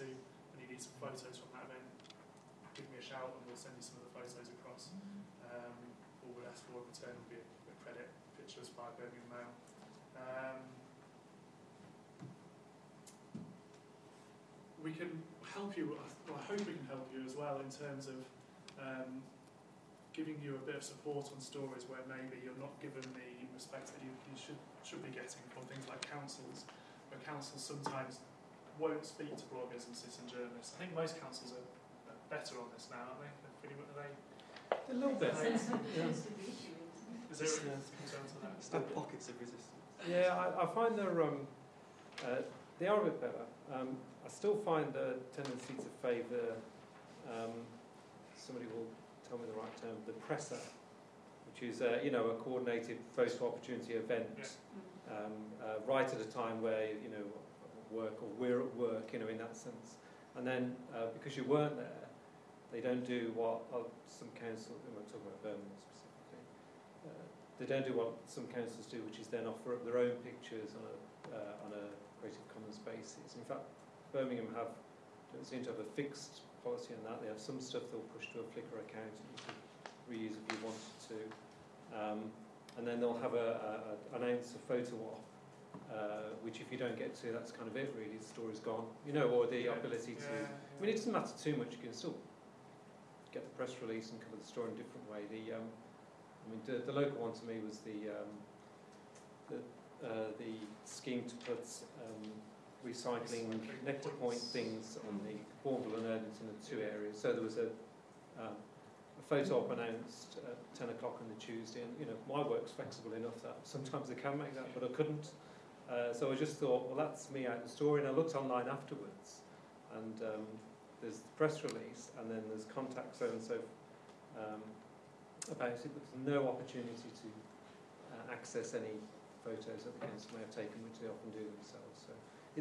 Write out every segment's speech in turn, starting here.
to and you need some photos from that event, give me a shout and we'll send you some of the photos across. All we'll ask for in return will be a credit, pictures by Birmingham Mail. We can help you, well, I hope we can help you as well in terms of giving you a bit of support on stories where maybe you're not given the respect that you should be getting from things like councils, where councils sometimes won't speak to bloggers and citizen journalists. I think most councils are better on this now, aren't they? A little bit. Is there a concern to that? Still pockets of resistance. Yeah, I find they are a bit better. I still find a tendency to favour, somebody will tell me the right term, the presser, which is a coordinated photo opportunity event, right at a time where work or we're at work, in that sense. And then because you weren't there, they don't do what some councils, I'm talking about Birmingham specifically, they don't do what some councils do, which is then offer up their own pictures on a Creative Commons basis. In fact, Birmingham don't seem to have a fixed policy on that. They have some stuff they'll push to a Flickr account and you can reuse if you wanted to. And then they'll have announce a photo op, which if you don't get to, that's kind of it really, the story's gone. Or the ability to... I mean, it doesn't matter too much, you can still get the press release and cover the story in a different way. The local one to me was the scheme to put recycling nectar point things on the Bourneville and Erdington in 2 areas. So there was a photo op announced at 10 o'clock on the Tuesday, and my work's flexible enough that sometimes I can make that, but I couldn't. So I just thought, well, that's me out of the story, and I looked online afterwards, and there's the press release, and then there's contact so-and-so about it, but there's no opportunity to access any photos that the council may have taken, which they often do themselves. So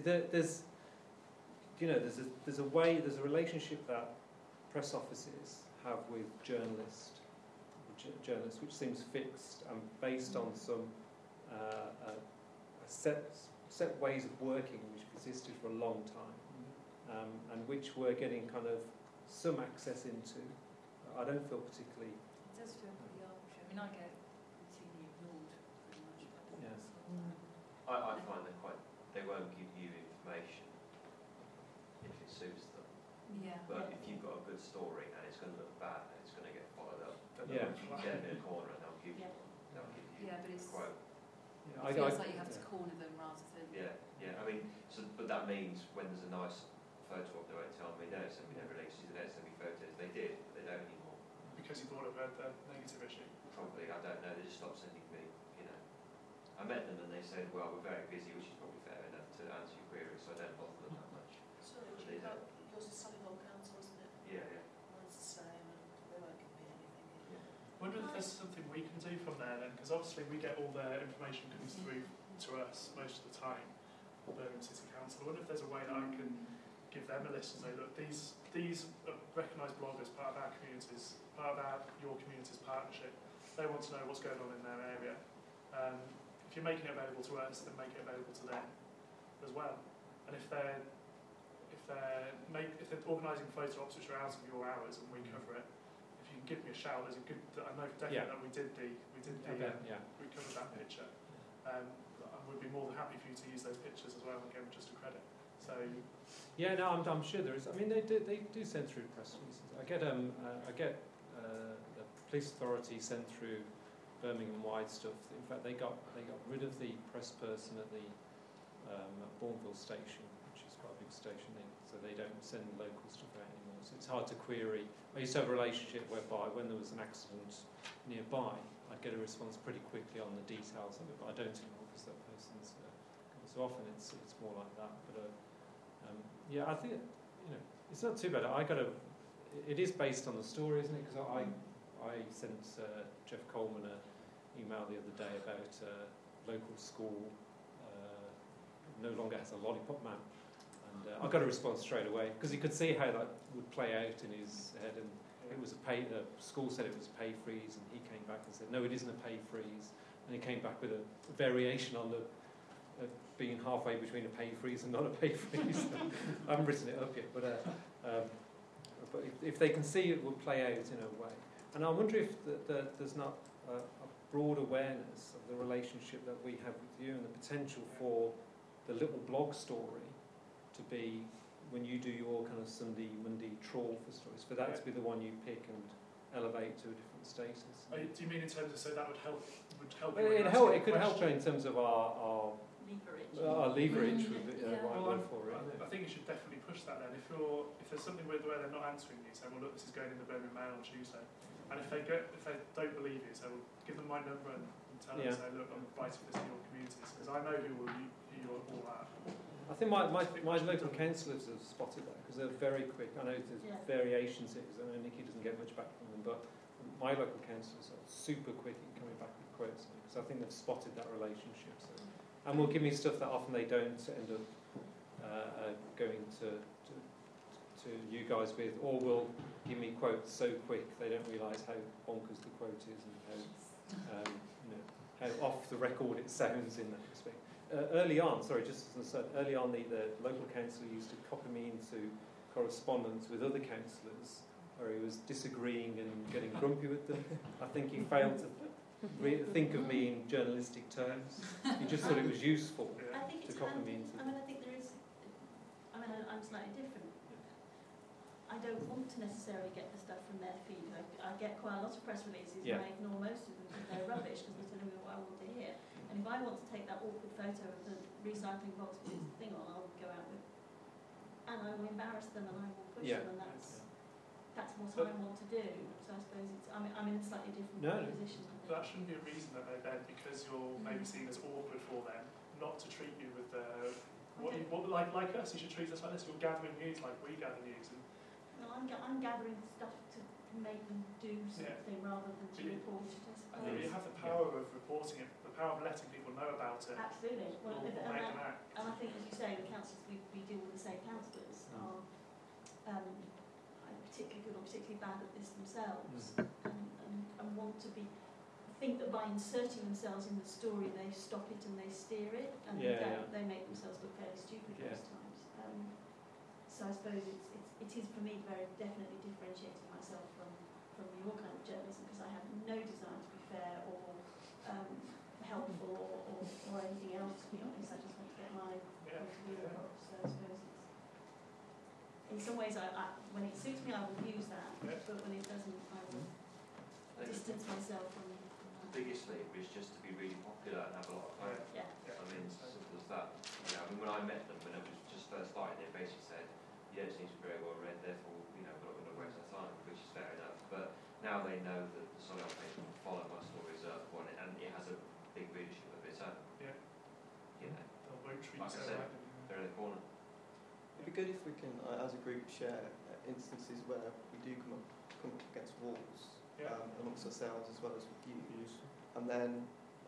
there's a relationship that press offices have with journalists, which seems fixed and based on some set ways of working which persisted for a long time, and which we're getting kind of some access into. I don't feel particularly... It does feel pretty arbitrary. I mean, I get routinely ignored pretty much. I find they won't give you information if it suits them. Yeah. But if you've got a good story and it's going to look bad, it's going to get followed up. But Yeah. if you get in a corner and they'll give you But it's... a quote. It feels like you have to corner them rather than... Yeah. I mean, but that means when there's a nice photo op, they won't tell me, no, send me no releases, they don't send me photos. They did, but they don't anymore. Because you thought of a negative issue? Probably, I don't know, they just stopped sending me, I met them and they said, well, we're very busy, which is probably fair enough to answer your queries, so I don't bother them that much. Sorry, yours is Solihull Council, isn't it? Yeah. Mine's the same, and they won't give me anything. I wonder if there's something we can do from there then, because obviously we get all their information comes through to us most of the time, Birmingham City Council. I wonder if there's a way that I can give them a list and say, look, these recognised bloggers, part of our communities, part of your community's partnership, they want to know what's going on in their area. If you're making it available to us, then make it available to them as well. And if they're organising photo ops which are out of your hours and we cover it, if you can give me a shout, there's a good. I know for definite that we covered that picture. I would be more than happy for you to use those pictures as well and give them just a credit. So. Yeah, no, I'm sure there is. I mean, they do send through press releases. I get the police authority sent through Birmingham-wide stuff. In fact, they got rid of the press person at the Bourneville station, which is quite a big station, so they don't send local stuff out anymore. So it's hard to query. I used to have a relationship whereby when there was an accident nearby, I'd get a response pretty quickly on the details of it, but I don't anymore because that person's gone. So often it's more like that. But I think it's not too bad. It is based on the story, isn't it? Because I sent Jeff Coleman an email the other day about a local school no longer has a lollipop man, and I got a response straight away because he could see how that would play out in his head, and it was the school said it was a pay freeze, and he came back and said no, it isn't a pay freeze, and he came back with a variation on the being halfway between a pay freeze and not a pay freeze. I haven't written it up yet, but if they can see it will play out in a way. And I wonder if there's not a broad awareness of the relationship that we have with you and the potential for the little blog story to be, when you do your kind of Sunday, Monday trawl for stories, for that to be the one you pick and elevate to a different status. Do you mean in terms of, so that would help? Well, it could help in terms of our leverage. would be the Yeah. right word for it. I think you should definitely push that then. If there's something where they're not answering you, say, well, look, this is going in the Birmingham Mail on Tuesday. And if they don't believe you, so we'll give them my number and tell them, say, look, I'm writing this in your communities, because I know who you're all at. I think my local councillors have spotted that, because they're very quick. I know there's variations here, because I know Nikki doesn't get much back from them, but my local councillors are super quick in coming back with quotes, because I think they've spotted that relationship. So. And will give me stuff that often they don't end up going to you guys with, or will give me quotes so quick they don't realise how bonkers the quote is and how off the record it sounds in that respect. Early on, the local council used to copy me into correspondence with other councillors where he was disagreeing and getting grumpy with them. I think he failed to think of me in journalistic terms. He just thought it was useful I think to it's copy handy. me into. I mean, I think there is. I mean, I'm slightly different. I don't want to necessarily get the stuff from their feed. I get quite a lot of press releases, and I ignore most of them because they're rubbish because they're telling me what I want to hear. And if I want to take that awkward photo of the recycling box with the thing on, I'll go out with, and I will embarrass them, and I will push them, and that's what I want to do. So I suppose I'm in a slightly different position. I think. But that shouldn't be a reason that they then, because you're maybe seen as awkward for them, not to treat you with the like us. You should treat us like this. You're gathering news like we gather news. And no, I'm gathering stuff to make them do something rather than to report it. I think you have the power of reporting it, the power of letting people know about it. Absolutely. Well, Or make them act. And I think, as you say, the councillors we deal with the same councillors are particularly good or particularly bad at this themselves, and want to be. Think that by inserting themselves in the story, they stop it and they steer it, and they make themselves look fairly stupid most times. So I suppose it is for me very definitely differentiating myself from your kind of journalism, because I have no desire to be fair or helpful or anything else. To be honest, I just want to get my point of view across. So I suppose in some ways, when it suits me, I will use that, but when it doesn't, I will distance myself from. The biggest lever is just to be really popular and have a lot of fun. Yeah. I mean, simple as that. I mean, when I met them, when it was just first starting, they basically said, you don't seem to be very well read, therefore, we're not going to waste our time, which is fair enough. But now they know that the Solihull page will follow my stories up on it, and it has a big readership of its own. Yeah. They'll won't treat Like I said, they're in the corner. It'd be good if we can, as a group, share instances where we do come up against walls amongst ourselves as well as with you. And then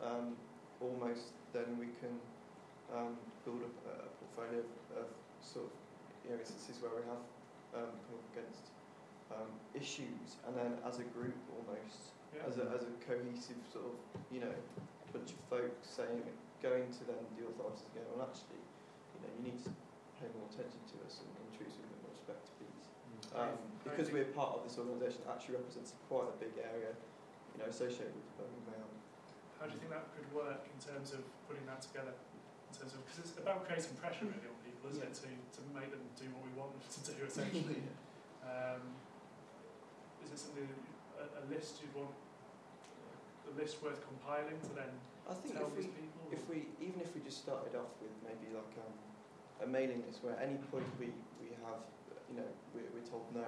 almost then we can build up a portfolio of sort of instances where we have come up against issues, and then as a group almost, as a cohesive sort of bunch of folks going to then the authorities and going, well, actually, you need to pay more attention to us and treat us with a bit more respect, please. Because we're part of this organisation that actually represents quite a big area, associated with the Birmingham Mail. How do you think that could work in terms of putting that together? Because it's about creating pressure really on people, isn't it, to make them do what we want them to do, essentially. Is it something, a list you'd want, a list worth compiling to then tell these people? Even if we just started off with maybe like a mailing list where at any point we have, we're told no,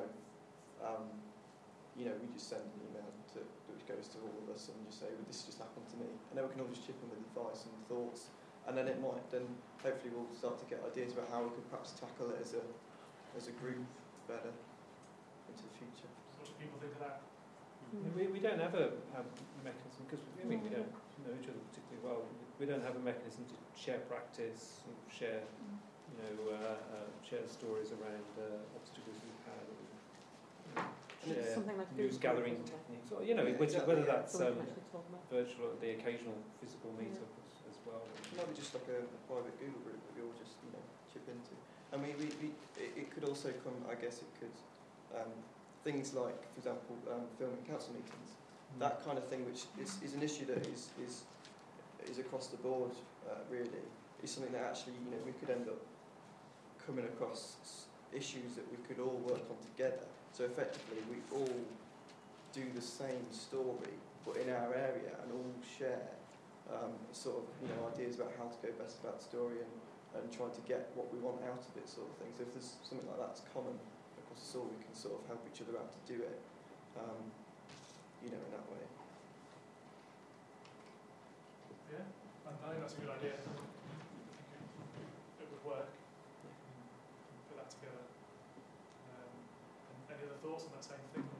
we just send an email which goes to all of us and just say, well, this just happened to me. And then we can all just chip in with advice and thoughts. And then hopefully we'll start to get ideas about how we could perhaps tackle it as a group better into the future. What do people think of that? We don't have a mechanism, because we don't know each other particularly well. We don't have a mechanism to share practice, and share stories around obstacles we've had, or share like news gathering techniques, or whether that's virtual or the occasional physical meetup, as well. Maybe just like a private Google group that we all just chip into. I mean, it could also come. I guess it could things like, for example, filming council meetings. That kind of thing, which is an issue that is across the board, really, is something that actually we could end up coming across issues that we could all work on together. So effectively, we all do the same story, but in our area, and all share sort of ideas about how to go best about the story and trying to get what we want out of it, sort of thing. So if there's something like that's common across us all, we can sort of help each other out to do it. In that way. Yeah, I think that's a good idea. It would work. Put that together. Any other thoughts on that same thing?